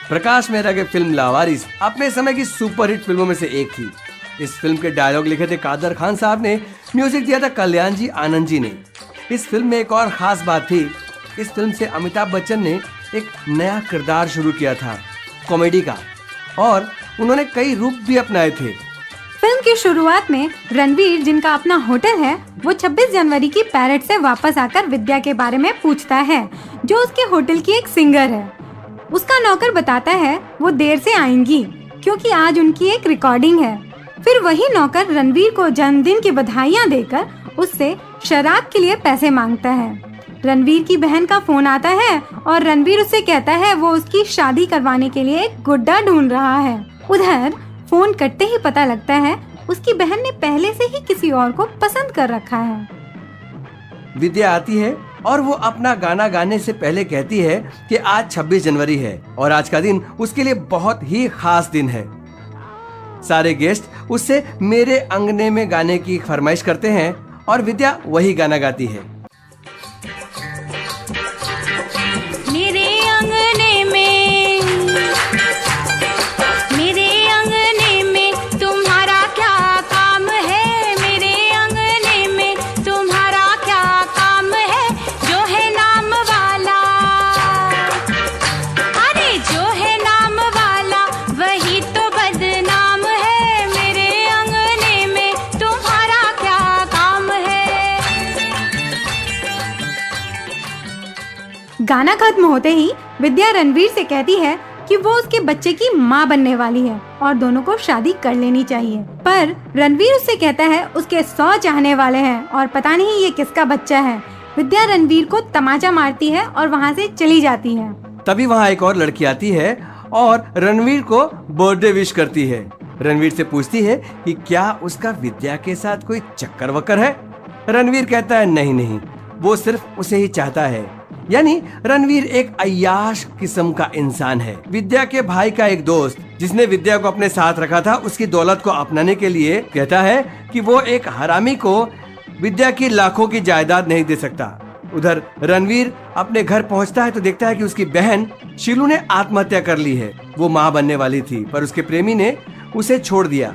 प्रकाश मेहरा की फिल्म लावारिस अपने समय की सुपरहिट फिल्मों में से एक थी। इस फिल्म के डायलॉग लिखे थे कादर खान साहब ने, म्यूजिक दिया था कल्याण जी आनंद जी ने। इस फिल्म में एक और खास बात थी, इस फिल्म से अमिताभ बच्चन ने एक नया किरदार शुरू किया था, कॉमेडी का, और उन्होंने कई रूप भी अपनाए थे। फिल्म की शुरुआत में रणवीर, जिनका अपना होटल है, वो 26 जनवरी की पैरेड से वापस आकर विद्या के बारे में पूछता है, जो उसके होटल की एक सिंगर है। उसका नौकर बताता है वो देर से आएंगी क्योंकि आज उनकी एक रिकॉर्डिंग है। फिर वही नौकर रणवीर को जन्मदिन की बधाइयाँ देकर उससे शराब के लिए पैसे मांगता है। रणवीर की बहन का फोन आता है और रणवीर उससे कहता है वो उसकी शादी करवाने के लिए एक गुड्डा ढूंढ रहा है। उधर फोन कटते ही पता लगता है उसकी बहन ने पहले से ही किसी और को पसंद कर रखा है। विद्या आती है और वो अपना गाना गाने से पहले कहती है कि आज 26 जनवरी है और आज का दिन उसके लिए बहुत ही खास दिन है। सारे गेस्ट उससे मेरे अंगने में गाने की फरमाइश करते हैं और विद्या वही गाना गाती है। गाना खत्म होते ही विद्या रणवीर से कहती है कि वो उसके बच्चे की माँ बनने वाली है और दोनों को शादी कर लेनी चाहिए। पर रणवीर उससे कहता है उसके 100 चाहने वाले हैं और पता नहीं ये किसका बच्चा है। विद्या रणवीर को तमाचा मारती है और वहाँ से चली जाती है। तभी वहाँ एक और लड़की आती है और रणवीर को बर्थडे विश करती है। रणवीर से पूछती है कि क्या उसका विद्या के साथ कोई चक्कर वक्कर है। रणवीर कहता है नहीं, वो सिर्फ उसे ही चाहता है। यानी रणवीर एक अय्याश किस्म का इंसान है। विद्या के भाई का एक दोस्त जिसने विद्या को अपने साथ रखा था, उसकी दौलत को अपनाने के लिए कहता है कि वो एक हरामी को विद्या की लाखों की जायदाद नहीं दे सकता। उधर रणवीर अपने घर पहुंचता है तो देखता है कि उसकी बहन शीलू ने आत्महत्या कर ली है। वो माँ बनने वाली थी पर उसके प्रेमी ने उसे छोड़ दिया।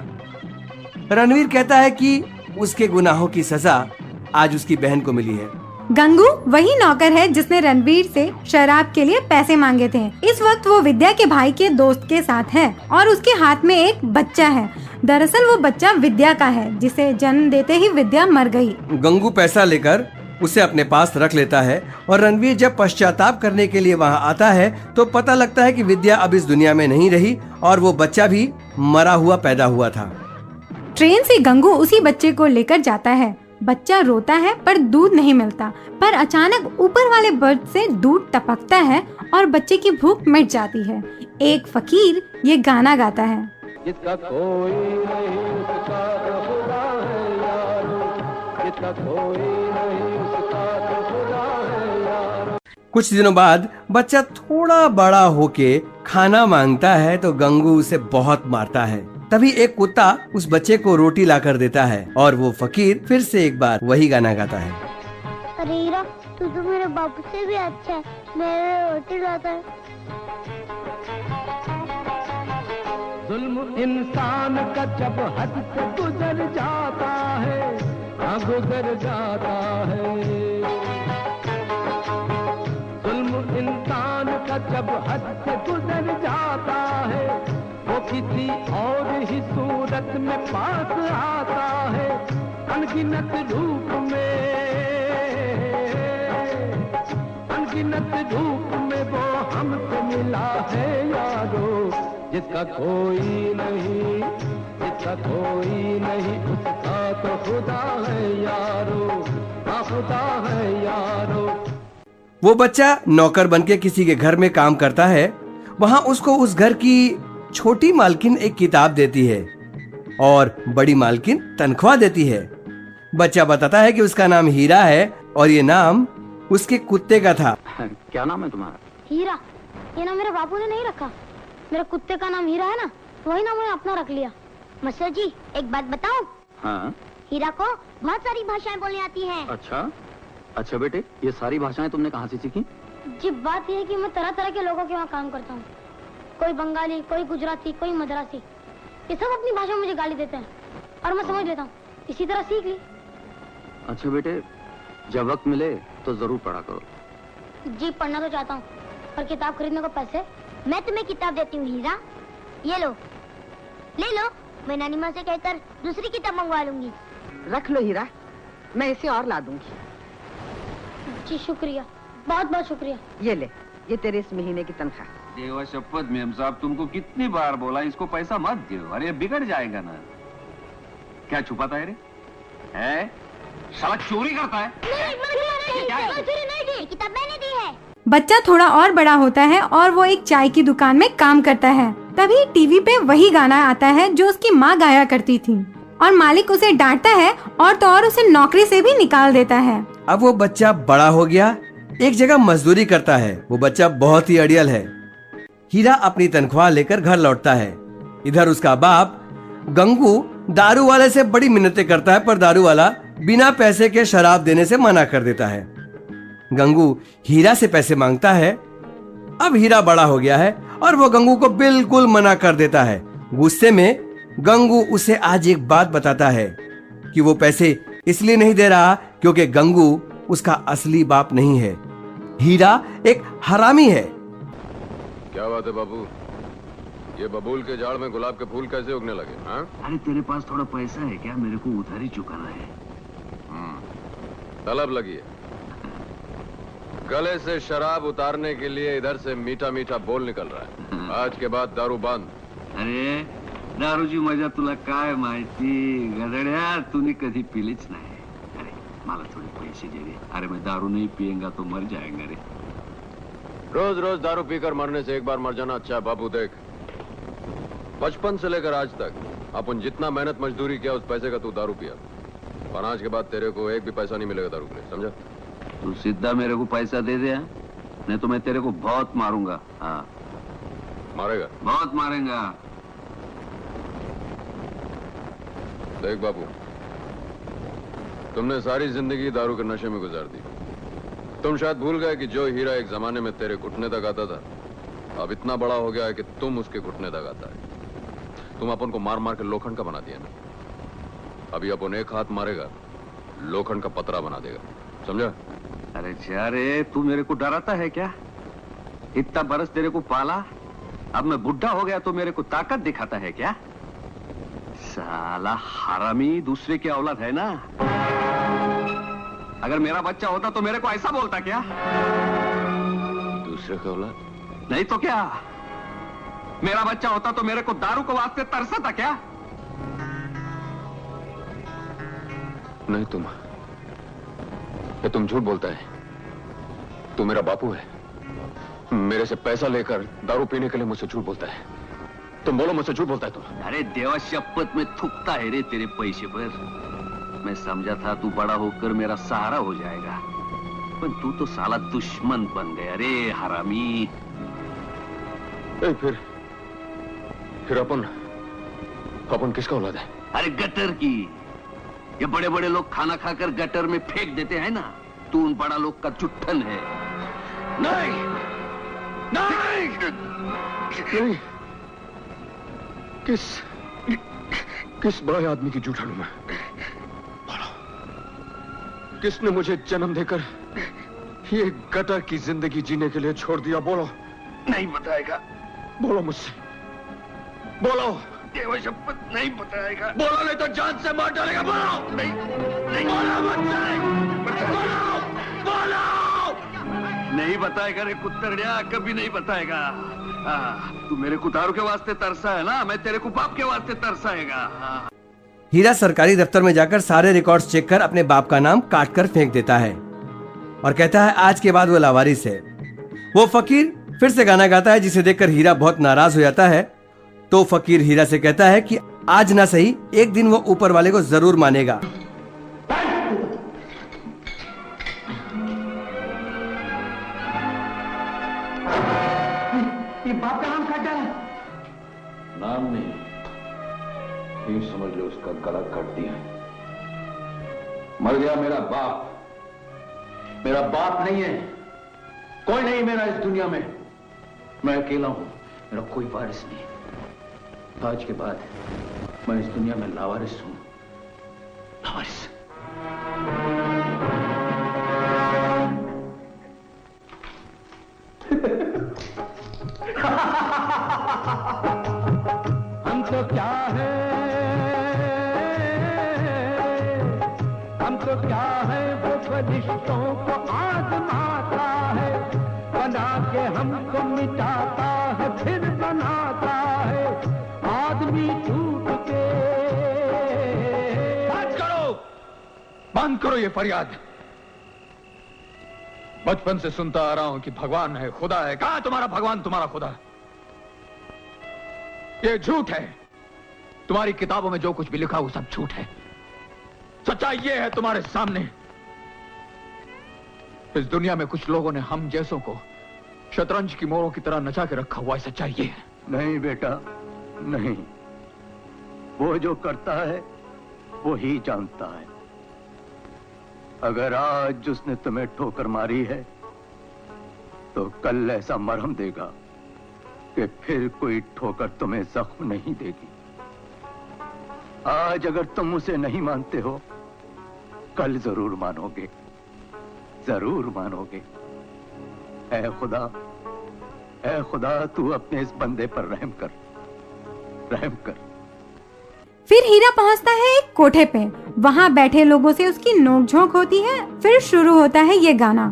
रणवीर कहता है कि उसके गुनाहों की सजा आज उसकी बहन को मिली है। गंगू वही नौकर है जिसने रणवीर से शराब के लिए पैसे मांगे थे। इस वक्त वो विद्या के भाई के दोस्त के साथ है और उसके हाथ में एक बच्चा है। दरअसल वो बच्चा विद्या का है जिसे जन्म देते ही विद्या मर गई। गंगू पैसा लेकर उसे अपने पास रख लेता है और रणवीर जब पश्चाताप करने के लिए वहाँ आता है तो पता लगता है कि विद्या अब इस दुनिया में नहीं रही और वो बच्चा भी मरा हुआ पैदा हुआ था। ट्रेन से गंगू उसी बच्चे को लेकर जाता है। बच्चा रोता है पर दूध नहीं मिलता, पर अचानक ऊपर वाले बर्ड से दूध टपकता है और बच्चे की भूख मिट जाती है। एक फकीर ये गाना गाता है, जिसका कोई नहीं उसका तो खुदा है यारो, जिसका कोई नहीं उसका तो खुदा है यारो। कुछ दिनों बाद बच्चा थोड़ा बड़ा होके खाना मांगता है तो गंगू उसे बहुत मारता है। तभी एक कुत्ता उस बच्चे को रोटी लाकर देता है और वो फकीर फिर से एक बार वही गाना गाता है। अरे हीरा, तू तो मेरे बापू से भी अच्छा है, मेरे रोटी लाता है। जुल्म इंसान का जब हद से गुजर जाता है, गुजर जाता है। जुल्म इंसान का जब हद से गुजर जाता है, वो किसी और ही सूरत में पास आता है। अनगिनत रूप में वो हमको मिला है यारो, जिसका कोई नहीं उसका तो खुदा है यारो, खुदा है यारो। वो बच्चा नौकर बनके किसी के घर में काम करता है। वहाँ उसको उस घर की छोटी मालकिन एक किताब देती है और बड़ी मालकिन तनख्वाह देती है। बच्चा बताता है कि उसका नाम हीरा है और ये नाम उसके कुत्ते का था। क्या नाम है तुम्हारा? हीरा। ये नाम मेरे बापू ने नहीं रखा, मेरे कुत्ते का नाम हीरा है ना, वही नाम मैंने अपना रख लिया। मस्टर जी एक बात बताऊं? हाँ? हीरा को बहुत सारी भाषाएं बोलनी आती हैं। अच्छा बेटे, ये सारी भाषाएं तुमने कहाँ से सीखी? जी बात यह है कि मैं तरह तरह के लोगों के वहाँ काम करता हूँ। कोई बंगाली, कोई गुजराती, कोई मद्रासी, ये सब अपनी भाषा में मुझे गाली देते हैं और मैं समझ लेता हूँ, इसी तरह सीख ली। अच्छा बेटे, जब वक्त मिले तो जरूर पढ़ा करो। जी पढ़ना तो चाहता हूँ, पर किताब खरीदने को पैसे? मैं तुम्हें किताब देती हूँ हीरा, ये लो, ले लो। मैं नानी माँ से कहकर दूसरी किताब मंगवा लूंगी। रख लो हीरा, मैं इसे और ला दूंगी। जी शुक्रिया, बहुत बहुत शुक्रिया। ये ले, ये तेरे इस महीने की तनख्वाह। देवा शपथ मेम साहब, तुमको कितनी बार बोला इसको पैसा मत दो, अरे बिगड़ जाएगा ना। क्या छुपाता है रे? है? साला चोरी करता है? नहीं, किताब मैंने दी है। बच्चा थोड़ा और बड़ा होता है और वो एक चाय की दुकान में काम करता है। तभी टीवी पे वही गाना आता है जो उसकी माँ गाया करती थी और मालिक उसे डांटता है और तो और उसे नौकरी से भी निकाल देता है। अब वो बच्चा बड़ा हो गया, एक जगह मजदूरी करता है। वो बच्चा बहुत ही अड़ियल है। हीरा अपनी तनख्वाह लेकर घर लौटता है। इधर उसका बाप गंगू दारू वाले से बड़ी मिन्नतें करता है, पर दारू वाला बिना पैसे के शराब देने से मना कर देता है। गंगू हीरा से पैसे मांगता है। अब हीरा बड़ा हो गया है और वो गंगू को बिल्कुल मना कर देता है। गुस्से में गंगू उसे आज एक बात बताता है कि वो पैसे इसलिए नहीं दे रहा क्योंकि गंगू उसका असली बाप नहीं है। हीरा एक हरामी है। क्या बात है बाबू, ये बबूल के झाड़ में गुलाब के फूल कैसे उगने लगे? हाँ? अरे तेरे पास थोड़ा पैसा है क्या? मेरे को उधारी चुकाना है। तलब लगी है। गले से शराब उतारने के लिए इधर से मीठा मीठा बोल निकल रहा है। आज के बाद दारू बंद। अरे दारूची मजा तुला काय माहिती गधड्या, तूने कधी पिलीच नाही। अरे मला थोड़े पैसे दे दे। अरे मैं दारू नहीं पिएगा तो मर जाएगा रे। रोज रोज दारू पीकर मरने से एक बार मर जाना अच्छा है बाबू। देख, बचपन से लेकर आज तक अपन जितना मेहनत मजदूरी किया उस पैसे का तू दारू पिया, और आज के बाद तेरे को एक भी पैसा नहीं मिलेगा दारू के लिए, समझा? तू सीधा मेरे को पैसा दे दे, नहीं तो मैं तेरे को बहुत मारूंगा। हाँ मारेगा? बहुत मारेगा। देख बाबू, तुमने सारी जिंदगी दारू के नशे में गुजार दी। तुम शायद भूल गए कि जो हीरा एक जमाने में तेरे घुटने तक आता था, अब इतना बड़ा हो गया है कि तुम उसके घुटने तक आता है। तुम अपन को मार मार के लोखंड का बना दिया ना, अभी अपन एक हाथ मारेगा लोखंड का पतरा बना देगा, समझा? अरे जा रे, तू मेरे को डराता है क्या? इतना बरस तेरे को पाला, अब मैं बुढ़ा हो गया तो मेरे को ताकत दिखाता है क्या? साला हरामी, दूसरे की औलाद है ना। अगर मेरा बच्चा होता तो मेरे को ऐसा बोलता क्या? दूसरे का औलाद? नहीं तो क्या? मेरा बच्चा होता तो मेरे को दारू को वास्ते तरसता क्या? नहीं, तुम झूठ बोलता है। तू मेरा बापू है, मेरे से पैसा लेकर दारू पीने के लिए मुझसे झूठ बोलता है। तुम बोलो, मुझसे झूठ बोलता है तुम? अरे देवा शपथ में थूकता है रे तेरे पैसे पर। मैं समझा था तू बड़ा होकर मेरा सहारा हो जाएगा, पर तू तो साला दुश्मन बन गया रे हरामी। फिर अपन किसका औलाद है? अरे गटर की। ये बड़े बड़े लोग खाना खाकर गटर में फेंक देते हैं ना, तू उन बड़ा लोग का चुट्टन है। नहीं, नहीं, नहीं। किस बड़े आदमी की झूठा हूं मैं? किसने मुझे जन्म देकर ये गटर की जिंदगी जीने के लिए छोड़ दिया? बोलो। नहीं बताएगा। बोलो मुझसे, बोलो। देवा शपथ नहीं बताएगा। बोलो, नहीं तो जान से मार डालेगा। बोलो। नहीं, नहीं बोलो मुझसे, बोलो, बोलो। नहीं बताएगा रे कुत्तरड़िया, कभी नहीं बताएगा। तू मेरे को दारू के वास्ते तरसा है ना, मैं तेरे को बाप के वास्ते तरसाएगा। हीरा सरकारी दफ्तर में जाकर सारे रिकॉर्ड्स चेक कर अपने बाप का नाम काट कर फेंक देता है और कहता है आज के बाद वो लावारिस है। वो फकीर फिर से गाना गाता है, जिसे देखकर हीरा बहुत नाराज हो जाता है। तो फकीर हीरा से कहता है कि आज ना सही, एक दिन वो ऊपर वाले को जरूर मानेगा। ये बाप का नाम काटा है? नाम नहीं, यूं समझ लो उसका गला काट दिया। मर गया मेरा बाप। मेरा बाप नहीं है, कोई नहीं मेरा इस दुनिया में। मैं अकेला हूं, मेरा कोई वारिस नहीं। आज के बाद मैं इस दुनिया में लावारिस हूं, लावारिस। हम तो क्या है, हम तो क्या है, वो फरिश्तों को आजमाता है, बना के हमको मिटाता है, फिर बनाता है आदमी टूट के। बंद करो ये फरियाद। बचपन से सुनता आ रहा हूं कि भगवान है, खुदा है। कहां तुम्हारा भगवान, तुम्हारा खुदा? ये झूठ है। तुम्हारी किताबों में जो कुछ भी लिखा वो सब झूठ है। सच्चाई ये है तुम्हारे सामने। इस दुनिया में कुछ लोगों ने हम जैसों को शतरंज की मोरों की तरह नचा के रखा हुआ है। सच्चाई ये है। नहीं बेटा, नहीं। वो जो करता है वो ही जानता है। अगर आज उसने तुम्हें ठोकर मारी है तो कल ऐसा मरहम देगा कि फिर कोई ठोकर तुम्हें जख्म नहीं देगी। आज अगर तुम उसे नहीं मानते हो, कल जरूर मानोगे, जरूर मानोगे। ऐ खुदा, तू अपने इस बंदे पर रहम कर, रहम कर। फिर हीरा पहुंचता है एक कोठे पे। वहाँ बैठे लोगों से उसकी नोकझोंक होती है। फिर शुरू होता है ये गाना।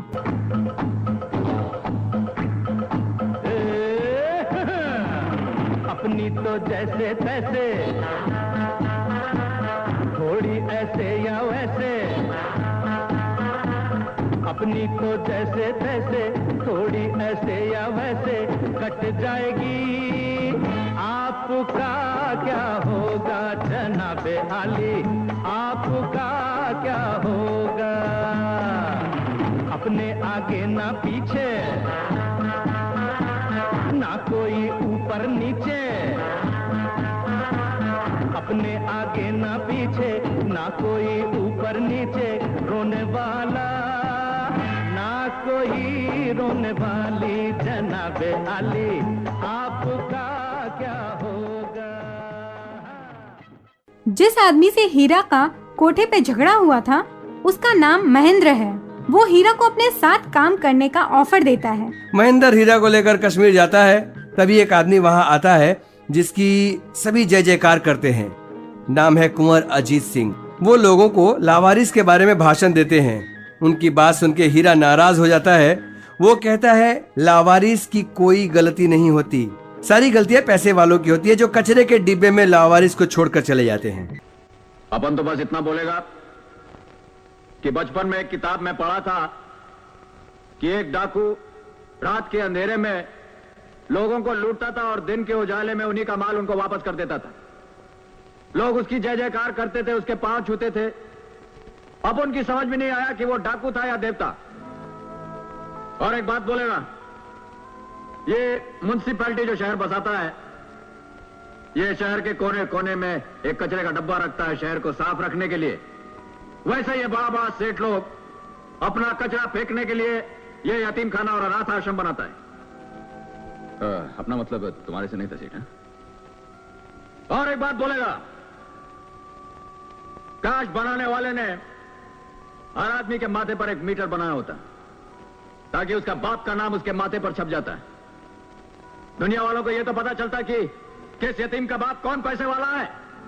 अपनी तो जैसे तैसे, थोड़ी ऐसे या वैसे, अपनी तो जैसे तैसे, थोड़ी ऐसे या वैसे कट जाएगी। आपका क्या होगा जनाबे आली, आपका क्या होगा? अपने आगे ना पीछे, ना कोई ऊपर नीचे, अपने आगे ना पीछे, ना कोई ऊपर नीचे, रोने वाला ना कोई रोने वाली जनाबे आली, आपका क्या होगा? जिस आदमी से हीरा का कोठे पे झगड़ा हुआ था उसका नाम महेंद्र है। वो हीरा को अपने साथ काम करने का ऑफर देता है। महेंद्र हीरा को लेकर कश्मीर जाता है। तभी एक आदमी वहाँ आता है जिसकी सभी जय जयकार करते हैं। नाम है कुंवर अजीत सिंह। वो लोगों को लावारिस के बारे में भाषण देते हैं। उनकी बात सुन के हीरा नाराज हो जाता है। वो कहता है लावारिस की कोई गलती नहीं होती, सारी गलतियां पैसे वालों की होती है जो कचरे के डिब्बे में लावारिस को छोड़कर चले जाते हैं। अपन तो बस इतना बोलेगा कि बचपन में एक किताब में पढ़ा था कि एक डाकू रात के अंधेरे में लोगों को लूटता था और दिन के उजाले में उन्हीं का माल उनको वापस कर देता था। लोग उसकी जय जयकार करते थे, उसके पांव छूते थे। अब उनकी समझ में नहीं आया कि वो डाकू था या देवता। और एक बात बोलेगा, ये म्युनिसिपैलिटी जो शहर बसाता है, ये शहर के कोने कोने में एक कचरे का डब्बा रखता है शहर को साफ रखने के लिए। वैसे ये बड़ा बड़ा सेठ लोग अपना कचरा फेंकने के लिए ये यतीम खाना और अनाथ आश्रम बनाता है। अपना मतलब तुम्हारे से नहीं था सेठ। और एक बात बोलेगा, काश बनाने वाले ने हर आदमी के माथे पर एक मीटर बनाया होता ताकि उसका बाप का नाम उसके माथे पर छप जाता है। दुनिया वालों को यह तो पता चलता कि किस यतीम का बाप कौन पैसे वाला है।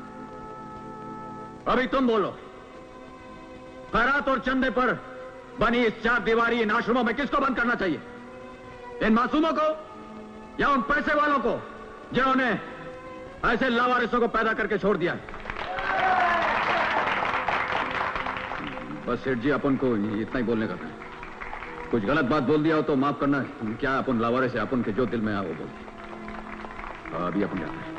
अभी तुम बोलो, खैरात और चंदे पर बनी इस चार दीवारी इन आश्रमों में किसको बंद करना चाहिए? इन मासूमों को या उन पैसे वालों को जिन्होंने ऐसे लावारिसों को पैदा करके छोड़ दिया? बस सेठ जी, अपन को इतना ही बोलने का था। कुछ गलत बात बोल दिया हो तो माफ करना। क्या अपन लावारिस है, अपन के जो दिल में आया वो बोल। अभी अपन जाते हैं।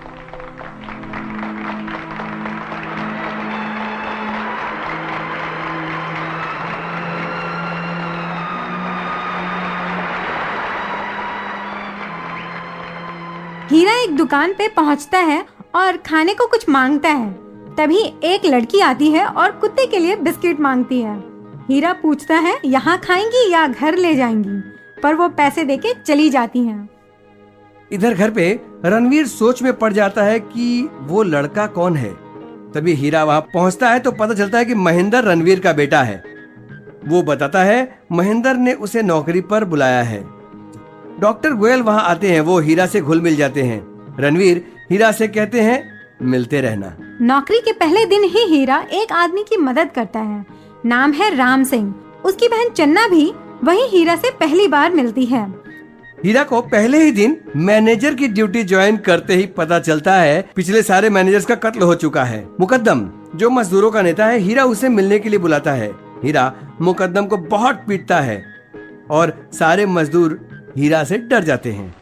हीरा एक दुकान पे पहुंचता है और खाने को कुछ मांगता है। तभी एक लड़की आती है और कुत्ते के लिए बिस्किट मांगती है। हीरा पूछता है यहाँ खाएंगी या घर ले जाएंगी, पर वो पैसे देके चली जाती हैं। इधर घर पे रणवीर सोच में पड़ जाता है कि वो लड़का कौन है। तभी हीरा वहाँ पहुँचता है तो पता चलता है कि महेंद्र रणवीर का बेटा है। वो बताता है महेंद्र ने उसे नौकरी पर बुलाया है। डॉक्टर गोयल वहाँ आते हैं, वो हीरा से घुल मिल जाते हैं। रणवीर हीरा से कहते हैं मिलते रहना। नौकरी के पहले दिन ही हीरा एक आदमी की मदद करता है, नाम है राम सिंह। उसकी बहन चन्ना भी वही हीरा से पहली बार मिलती है। हीरा को पहले ही दिन मैनेजर की ड्यूटी ज्वाइन करते ही पता चलता है पिछले सारे मैनेजर्स का कत्ल हो चुका है। मुकद्दम जो मजदूरों का नेता है, हीरा उसे मिलने के लिए बुलाता है। हीरा मुकद्दम को बहुत पीटता है और सारे मजदूर हीरा से डर जाते हैं।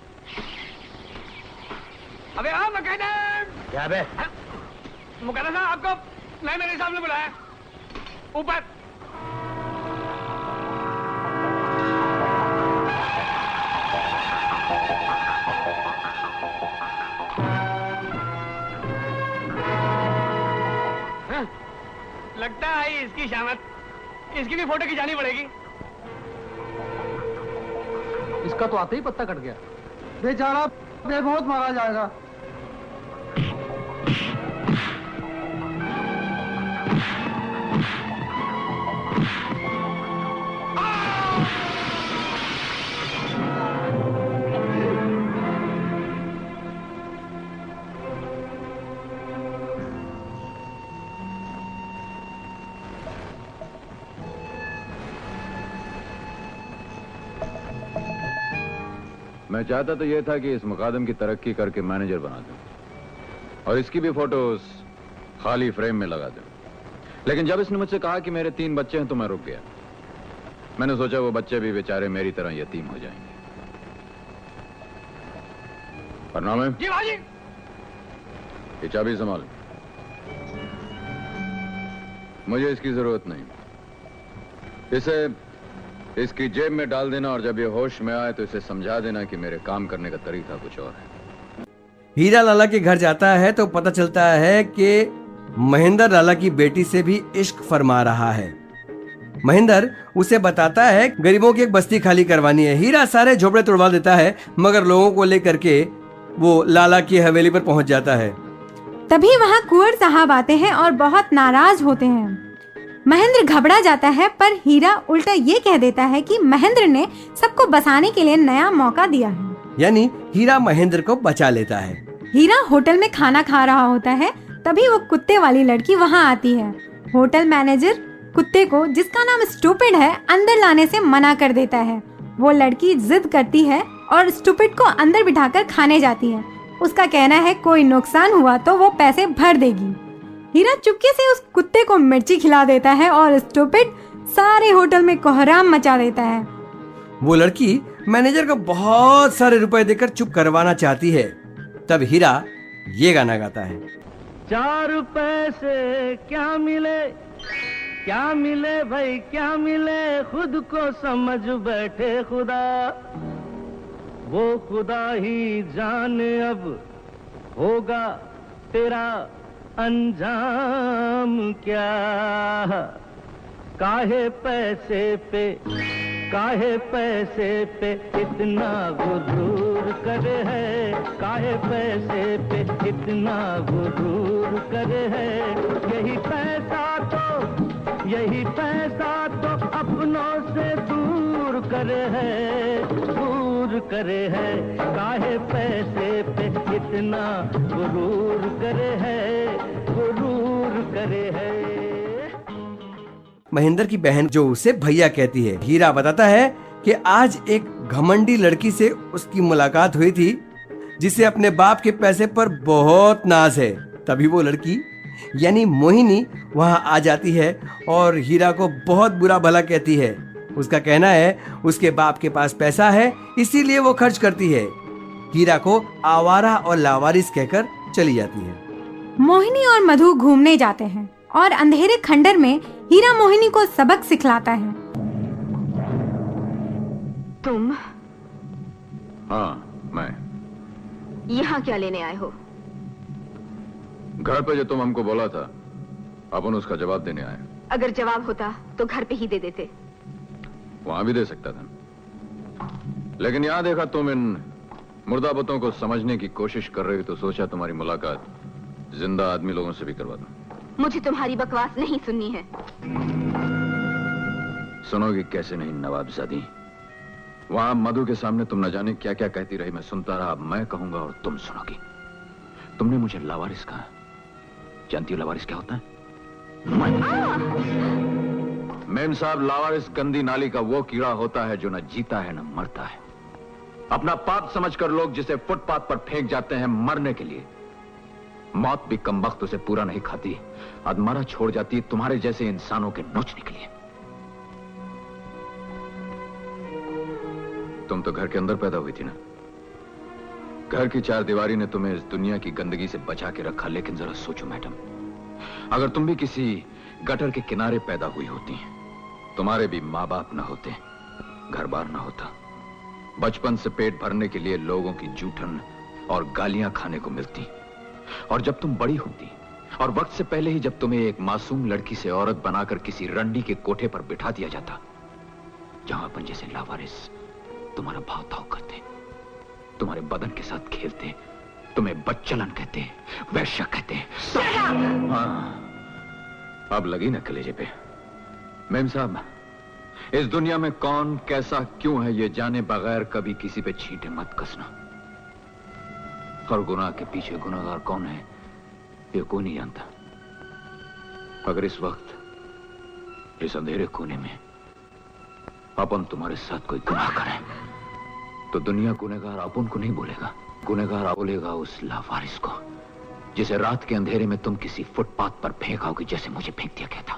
अबे हाँ मुकद्दम। क्या बे? मुकद्दम साहब आपको नहीं मेरे सामने बुलाया। ऊपर। लगता है इसकी शामत, इसकी भी फोटो खिंचानी पड़ेगी। इसका तो आते ही पत्ता कट गया। बेचारा बेमौत मारा जाएगा। मैं चाहता तो यह था कि इस मुकादम की तरक्की करके मैनेजर बना दूं और इसकी भी फोटोज खाली फ्रेम में लगा दूं। लेकिन जब इसने मुझसे कहा कि मेरे 3 बच्चे हैं तो मैं रुक गया। मैंने सोचा वो बच्चे भी बेचारे मेरी तरह यतीम हो जाएंगे। प्रणाम है। जी भाजी। ये चाबी संभाल। मुझे इसकी जरूरत नहीं। इसे इसकी जेब में डाल देना और जब ये होश में आए तो इसे समझा देना कि मेरे काम करने का तरीका कुछ और है। हीरा लाला के घर जाता है तो पता चलता है कि महेंद्र लाला की बेटी से भी इश्क फरमा रहा है। महेंद्र उसे बताता है गरीबों की एक बस्ती खाली करवानी है। हीरा सारे झोपड़े तोड़वा देता है मगर लोगों को लेकर के वो लाला की हवेली पर पहुंच जाता है। तभी वहाँ कुंवर साहब आते हैं और बहुत नाराज होते हैं। महेंद्र घबरा जाता है पर हीरा उल्टा ये कह देता है कि महेंद्र ने सबको बसाने के लिए नया मौका दिया है। यानी हीरा महेंद्र को बचा लेता है। हीरा होटल में खाना खा रहा होता है, तभी वो कुत्ते वाली लड़की वहाँ आती है। होटल मैनेजर कुत्ते को, जिसका नाम स्टूपिड है, अंदर लाने से मना कर देता है। वो लड़की जिद करती है और स्टूपिड को अंदर बिठाकर खाने जाती है। उसका कहना है कोई नुकसान हुआ तो वो पैसे भर देगी। हीरा चुपके से उस कुत्ते को मिर्ची खिला देता है और स्टूपिड सारे होटल में कोहराम मचा देता है। वो लड़की मैनेजर को बहुत सारे रुपए देकर चुप करवाना चाहती है। तब हीरा ये गाना गाता है। 4 पैसे क्या मिले भाई क्या मिले, खुद को समझ बैठे खुदा, वो खुदा ही जाने अब होगा तेरा अंजाम क्या। काहे पैसे पे इतना गुरूर करे है, काहे पैसे पे इतना गुरूर करे है। यही पैसा तो अपनों से दूर करे है, काहे पैसे पे इतना गुरूर करे है। महेंद्र की बहन जो उसे भैया कहती है। हीरा बताता है कि आज एक घमंडी लड़की से उसकी मुलाकात हुई थी जिसे अपने बाप के पैसे पर बहुत नाज है। तभी वो लड़की यानी मोहिनी वहां आ जाती है और हीरा को बहुत बुरा भला कहती है। उसका कहना है उसके बाप के पास पैसा है इसीलिए वो खर्च करती है। हीरा को आवारा और लावारिस कहकर चली जाती है। मोहिनी और मधु घूमने जाते हैं और अंधेरे खंडर में हीरा मोहिनी को सबक सिखलाता है। तुम? हाँ, मैं। यहाँ क्या लेने आए हो? घर पे जो तुम हमको बोला था अपन उसका जवाब देने आए। अगर जवाब होता तो घर पे ही दे देते। वहां भी दे सकता था, लेकिन यहां देखा तुम इन मुर्दा बुतों को समझने की कोशिश कर रही हो तो सोचा तुम्हारी मुलाकात जिंदा आदमी लोगों से भी करवा दूं। मुझे तुम्हारी बकवास नहीं सुननी है। सुनोगी कैसे नहीं नवाबजादी। वहां मधु के सामने तुम न जाने क्या क्या कहती रही, मैं सुनता रहा। अब मैं कहूंगा और तुम सुनोगी। तुमने मुझे लावारिस कहा। जानती हो लावारिस क्या होता है? मेम साहब, लावारिस गंदी नाली का वो कीड़ा होता है जो न जीता है न मरता है। अपना पाप समझकर लोग जिसे फुटपाथ पर फेंक जाते हैं मरने के लिए, मौत भी कमबख्त उसे पूरा नहीं खाती, अधमरा छोड़ जाती तुम्हारे जैसे इंसानों के नोचने के लिए। तुम तो घर के अंदर पैदा हुई थी ना। घर की चार दीवारी ने तुम्हें इस दुनिया की गंदगी से बचा के रखा। लेकिन जरा सोचो मैडम, अगर तुम भी किसी गटर के किनारे पैदा हुई होती, तुम्हारे भी माँ बाप ना होते, घर बार ना होता, बचपन से पेट भरने के लिए लोगों की जूठन और गालियां खाने को मिलती, और जब तुम बड़ी होती और वक्त से पहले ही जब तुम्हें एक मासूम लड़की से औरत बनाकर किसी रंडी के कोठे पर बिठा दिया जाता, जहां अपन जैसे लावारिस तुम्हारा भाव ताव करते, तुम्हारे बदन के साथ खेलते, तुम्हें बच्चलन कहते, वैश्य कहते। हाँ, अब लगी ना कलेजे पे। मेम साहब, इस दुनिया में कौन कैसा क्यों है ये जाने बगैर कभी किसी पे छींटे मत कसना। और गुनाह के पीछे गुनाहगार कौन है ये कोई नहीं जानता। अगर इस वक्त इस अंधेरे कोने में अपन तुम्हारे साथ कोई गुनाह करे तो दुनिया गुनहगार अपन को नहीं बोलेगा, गुनहगार बोलेगा उस लावारिस को जिसे रात के अंधेरे में तुम किसी फुटपाथ पर फेंकाओगे जैसे मुझे फेंक दिया गया था।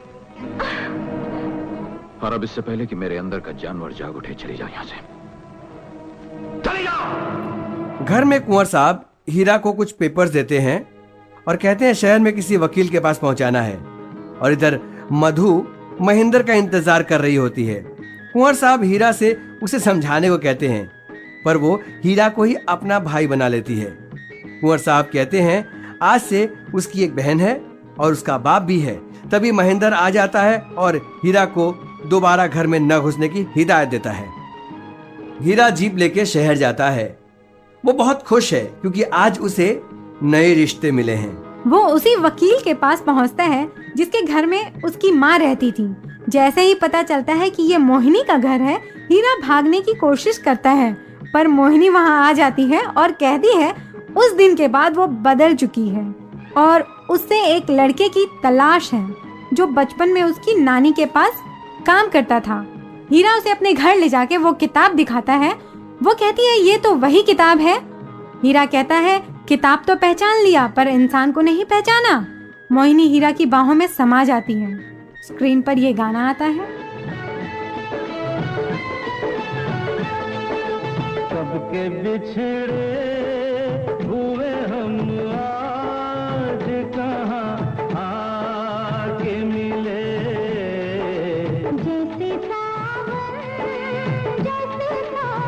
और अब इससे पहले कि मेरे अंदर का जानवर जाग उठे, चली जाओ यहां से, चली जाओ। घर में कुंवर साहब हीरा को कुछ पेपर्स देते हैं और कहते हैं शहर में किसी वकील के पास पहुंचाना है। और इधर मधु महेंद्र का इंतजार कर रही होती है। कुंवर साहब हीरा से उसे समझाने को कहते हैं, पर वो हीरा को ही अपना भाई बना लेती है। कुंवर साहब कहते हैं आज से उसकी एक बहन है और उसका बाप भी है। तभी महेंद्र आ जाता है और हीरा को दोबारा घर में न घुसने की हिदायत देता है। हीरा जीप लेके शहर जाता है। वो बहुत खुश है क्योंकि आज उसे नए रिश्ते मिले हैं। वो उसी वकील के पास पहुंचता है जिसके घर में उसकी माँ रहती थी। जैसे ही पता चलता है कि ये मोहिनी का घर है, हीरा भागने की कोशिश करता है, पर मोहिनी वहां आ जाती है और कहती है उस दिन के बाद वो बदल चुकी है और उससे एक लड़के की तलाश है जो बचपन में उसकी नानी के पास काम करता था। हीरा उसे अपने घर ले जाके वो किताब दिखाता है। वो कहती है ये तो वही किताब है। हीरा कहता है किताब तो पहचान लिया पर इंसान को नहीं पहचाना। मोहिनी हीरा की बाहों में समा जाती है। स्क्रीन पर ये गाना आता है। सबके बिछड़े हुए हम आज कहाँ आके मिले। जैसे सावन जैसे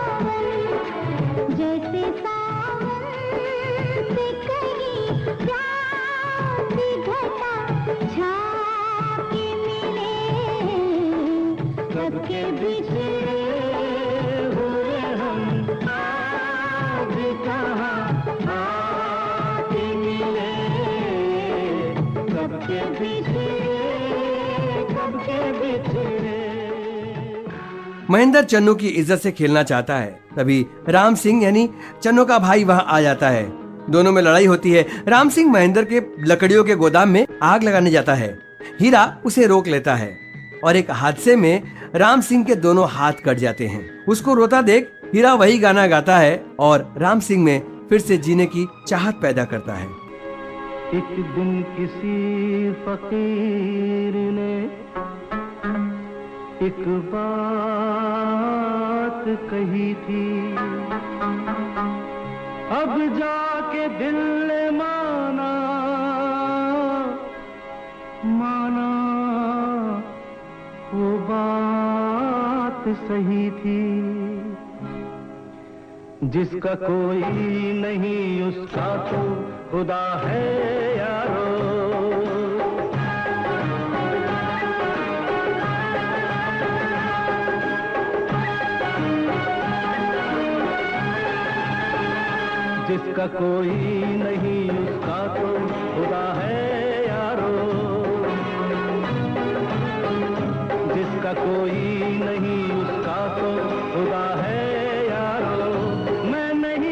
सावन से कहीं प्यासी घटा छा के मिले। सबके बिछड़े हुए हम आज कहाँ आके मिले। सबके बिछड़े। महेंद्र चन्नू की इज्जत से खेलना चाहता है। तभी राम सिंह यानी चन्नू का भाई वहां आ जाता है। दोनों में लड़ाई होती है। राम सिंह महेंद्र के लकड़ियों के गोदाम में आग लगाने जाता है। हीरा उसे रोक लेता है और एक हादसे में राम सिंह के दोनों हाथ कट जाते हैं। उसको रोता देख हीरा वही गाना गाता है और राम सिंह में फिर से जीने की चाहत पैदा करता है। एक दिन किसी फकीर ने एक बात कही थी, अब जाके दिल ने माना वो बात सही थी। जिसका कोई नहीं उसका तो खुदा है यारो। जिसका कोई नहीं उसका तो खुदा है यारो, जिसका कोई नहीं उसका तो खुदा है यारो। मैं नहीं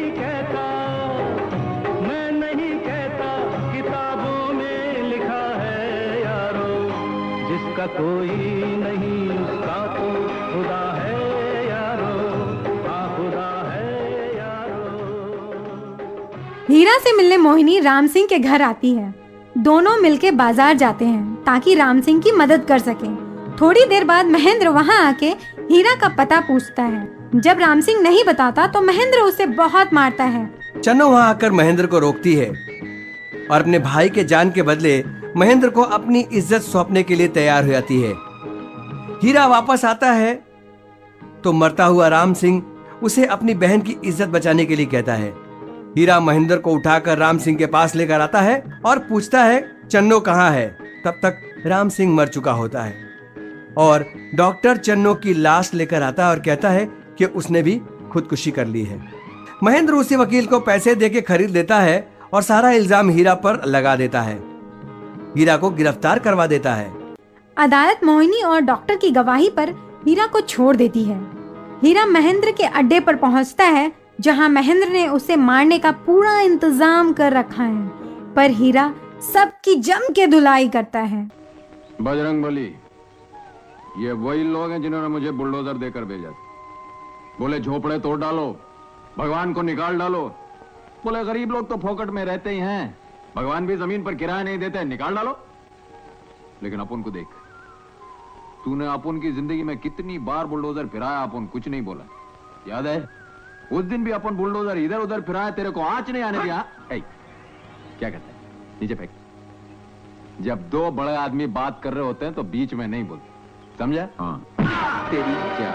कहता किताबों में लिखा है यारो, जिसका कोई नहीं उसका तो खुदा है यारो, हाँ खुदा है यारो। हीरा से मिलने मोहिनी राम सिंह के घर आती है। दोनों मिलके बाजार जाते हैं ताकि राम सिंह की मदद कर सकें। थोड़ी देर बाद महेंद्र वहां आके हीरा का पता पूछता है। जब राम सिंह नहीं बताता तो महेंद्र उसे बहुत मारता है। चन्नो वहां आकर महेंद्र को रोकती है और अपने भाई के जान के बदले महेंद्र को अपनी इज्जत सौंपने के लिए तैयार हो जाती है। हीरा वापस आता है तो मरता हुआ राम सिंह उसे अपनी बहन की इज्जत बचाने के लिए कहता है। हीरा महेंद्र को उठाकर राम सिंह के पास लेकर आता है और पूछता है चन्नो कहाँ है। तब तक राम सिंह मर चुका होता है और डॉक्टर चन्नो की लाश लेकर आता है और कहता है कि उसने भी खुदकुशी कर ली है। महेंद्र उसी वकील को पैसे देके खरीद लेता है और सारा इल्जाम हीरा पर लगा देता है। हीरा को गिरफ्तार करवा देता है। अदालत मोहिनी और डॉक्टर की गवाही पर हीरा को छोड़ देती है। हीरा महेंद्र के अड्डे पर पहुंचता है जहां महेंद्र ने उसे मारने का पूरा इंतजाम कर रखा है, पर हीरा सबकी जम के धुलाई करता है। बजरंगबली, ये वही लोग हैं जिन्होंने मुझे बुलडोजर देकर भेजा। बोले झोपड़े तोड़ डालो, भगवान को निकाल डालो। बोले गरीब लोग तो फोकट में रहते ही हैं, भगवान भी जमीन पर किराया नहीं देते, निकाल डालो। लेकिन अपन को देख, तूने अपन की जिंदगी में कितनी बार बुलडोजर फिराया, अपन कुछ नहीं बोला। याद है उस दिन भी अपन बुलडोजर इधर उधर फिराया, तेरे को आंच नहीं आने दिया। क्या कहते हैं, नीचे फेंक। जब दो बड़े आदमी बात कर रहे होते हैं तो बीच में नहीं बोलते, समझा? हाँ। तेरी क्या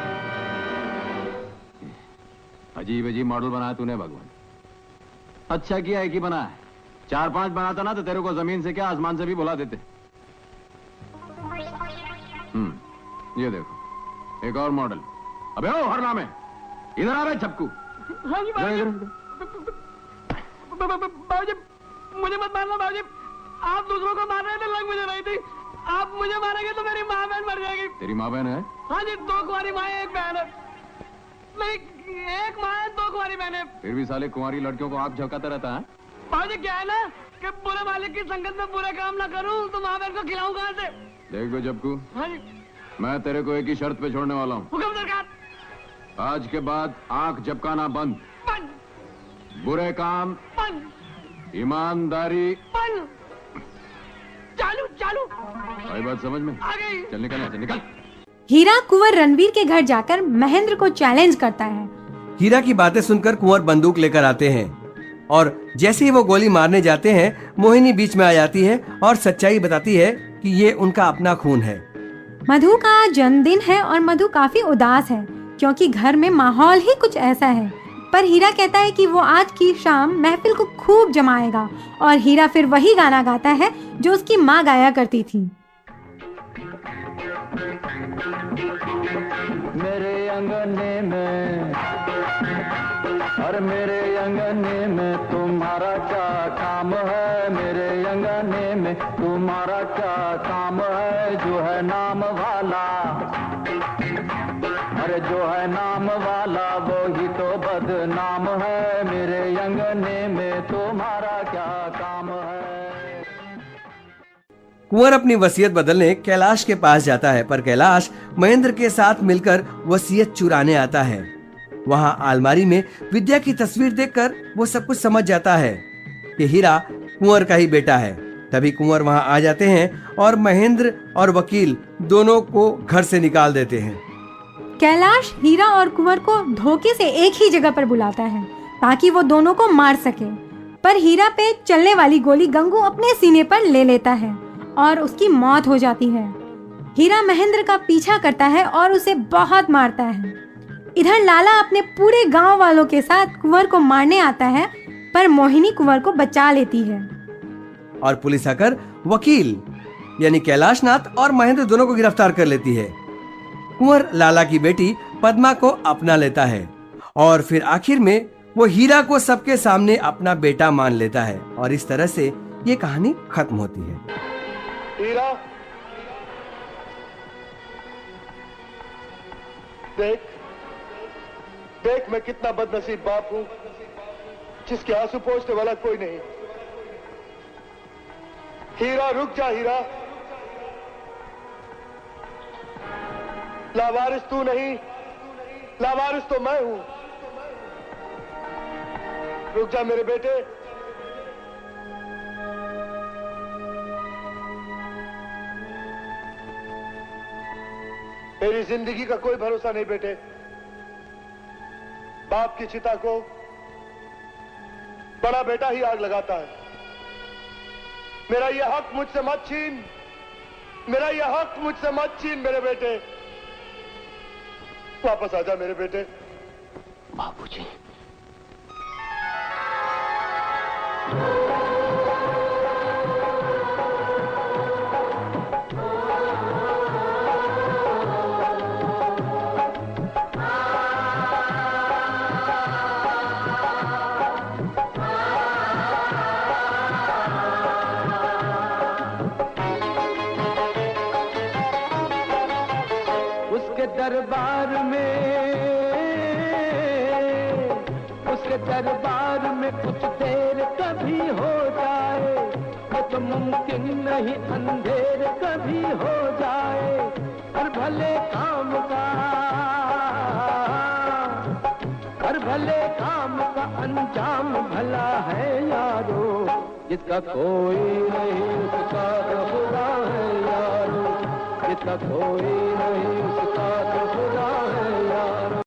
अजीब अजीब मॉडल बनाया तूने भगवान। अच्छा किया एक ही बना है, 4-5 बनाता ना तो तेरे को जमीन से क्या आसमान से भी बुला देते। ये देखो एक और मॉडल। अबे ओ हर नाम है, इधर आ रहे छपकू। बाबूजी मुझे मत मारना बाबूजी, आप दूसरों को मार रहे थे, लग मुझे रही थी। आप मुझे मारेंगे तो मेरी माँ बहन मर जाएगी। तेरी माँ बहन है? हाँ जी, 2 कुंवारी माँ है, 1 बहन है। नहीं, 1 माँ है, 2 कुंवारी बहन है। फिर भी साले कुंवारी लड़कियों को आग झपकाता रहता है। बाबूजी क्या है ना कि बुरे मालिक की संगत में बुरा काम ना करूं तो माँ बहन को खिलाऊं कहाँ से? देख बे जबकू, हाँ जी, मैं तेरे को एक ही शर्त पे छोड़ने वाला हूँ। हुक्म सरकार। आज के बाद आंख झपकाना बंद, बुरे काम बंद, ईमानदारी बंद। चालू चालू। आई बात समझ में आ गई। चल निकल यहाँ से, निकल। हीरा कुंवर रणवीर के घर जाकर महेंद्र को चैलेंज करता है। हीरा की बातें सुनकर कुंवर बंदूक लेकर आते हैं और जैसे ही वो गोली मारने जाते हैं मोहिनी बीच में आ जाती है और सच्चाई बताती है कि ये उनका अपना खून है। मधु का जन्मदिन है और मधु काफी उदास है क्योंकि घर में माहौल ही कुछ ऐसा है। पर हीरा कहता है कि वो आज की शाम महफिल को खूब जमाएगा और हीरा फिर वही गाना गाता है जो उसकी माँ गाया करती थी। मेरे अंगने में और मेरे अंगने में तुम्हारा क्या काम है, मेरे अंगने में तुम्हारा क्या काम है। जो है नाम वाला, अरे जो है नाम वाला वो ही तो बदनाम है। मेरे अंगने में तुम्हारा क्या काम है। कुंवर अपनी वसीयत बदलने कैलाश के पास जाता है, पर कैलाश महेंद्र के साथ मिलकर वसीयत चुराने आता है। वहां अलमारी में विद्या की तस्वीर देखकर वो सब कुछ समझ जाता है कि हीरा कुंवर का ही बेटा है। तभी कुंवर वहां आ जाते हैं और महेंद्र और वकील दोनों को घर से निकाल देते हैं। कैलाश हीरा और कुंवर को धोखे से एक ही जगह पर बुलाता है ताकि वो दोनों को मार सके, पर हीरा पे चलने वाली गोली गंगू अपने सीने पर ले लेता है और उसकी मौत हो जाती है। हीरा महेंद्र का पीछा करता है और उसे बहुत मारता है। इधर लाला अपने पूरे गांव वालों के साथ कुंवर को मारने आता है, पर मोहिनी कुंवर को बचा लेती है और पुलिस आकर वकील यानी कैलाश नाथ और महेंद्र दोनों को गिरफ्तार कर लेती है। कुंवर लाला की बेटी पद्मा को अपना लेता है और फिर आखिर में वो हीरा को सबके सामने अपना बेटा मान लेता है और इस तरह से ये कहानी खत्म होती है। हीरा, देख देख मैं कितना बदनसीब बाप हूं जिसके आंसू पोंछने वाला कोई नहीं। हीरा रुक जा हीरा, लावारिस तू नहीं, लावारिस तो मैं हूं। रुक जा मेरे बेटे। मेरी जिंदगी का कोई भरोसा नहीं बेटे। बाप की चिता को बड़ा बेटा ही आग लगाता है। मेरा यह हक मुझसे मत छीन, मेरा यह हक मुझसे मत छीन मेरे बेटे। वापस आ जा मेरे बेटे। बाबूजी, दरबार में कुछ देर कभी हो जाए, ये तो मुमकिन नहीं अंधेर कभी हो जाए। हर भले काम का अंजाम भला है यारो, जिसका कोई नहीं उसका खुदा है यारो, जिसका कोई नहीं उसका